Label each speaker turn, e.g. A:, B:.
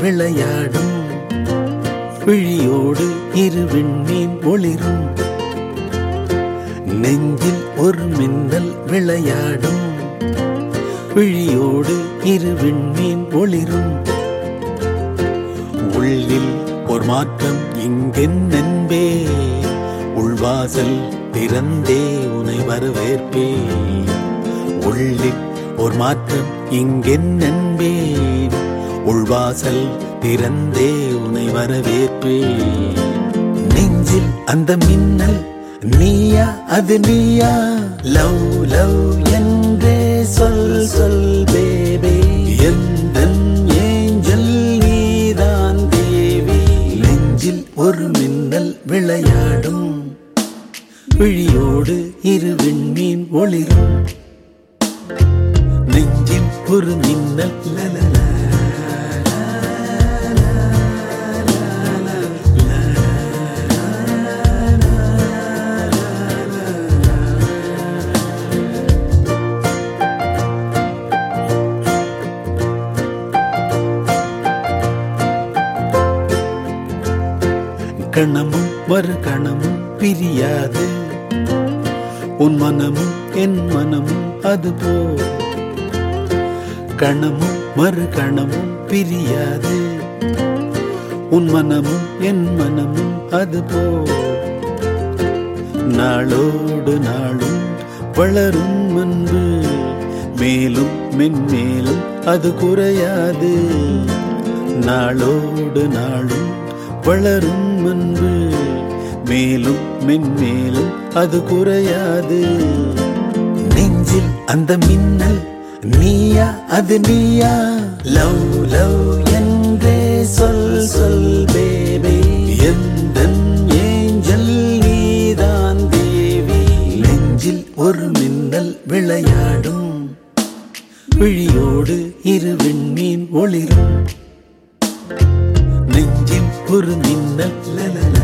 A: விளையாடும் விழியோடு இரு விண்மீன் ஒளிரும் நெஞ்சில் ஒரு மின்னல் விளையாடும் விழியோடு இரு விண்மீன் ஒளிரும் உள்ளில் ஒரு மாற்றம் இங்கென்னன்பே உள்வாசல் திறந்தே உனை வரவேற்பே உள்ளில் ஒரு மாற்றம் இங்கென்னன்பே உள்வாசல் திறந்தே உனை வரவேற்பே நெஞ்சில் அந்த மின்னல் நீயா அது நீயா லவ் லவ் என்றே சொல் சொல் பேபே எந்தன் ஏஞ்சல் நீதான் தேவி நெஞ்சில் ஒரு மின்னல் விளையாடும் விழியோடு இரு விண்மீன் ஒளிரும் நெஞ்சில் ஒரு மின்னல் லலலா கணமும் மறு கணமும் பிரியாது உன் மனமும் என் மனமும் அதுபோ கணமும் மறு கணமும் பிரியாது உன் மனமும் என் மனமும் அதுபோ நாளோடு நாளும் வளரும் அன்பு மேலும் மென்மேலும் அது குறையாது நாளோடு நாளும் வளரும் அன்பு மேலும் மென்மேலும் அது குறையாது நெஞ்சில் அந்த மின்னல் நீயா அது நீயா லவ் லவ் என்றே சொல் சொல் பேபே எந்தன் ஏஞ்சல் நீதான் தேவி நெஞ்சில் ஒரு மின்னல் விளையாடும் விழியோடு இரு விண்மீன் ஒளிரும் நெஞ்சில் ஒரு மின்னல் லலலா